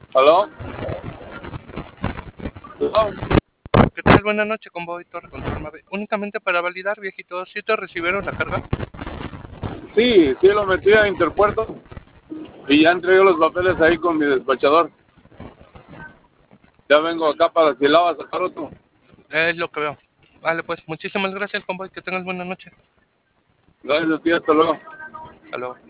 ¿Aló? ¿Aló? ¿Qué tal? Buenas noches, convoy Torre Control 9. Únicamente para validar, viejito, ¿sí te recibieron la carga? Sí, sí lo metí a Interpuerto y ya entregué los papeles ahí con mi despachador. Ya vengo acá para Silao a sacar otro. Es lo que veo. Vale, pues, muchísimas gracias, convoy. Que tengas buena noche. Gracias a ti, hasta luego. Hasta luego.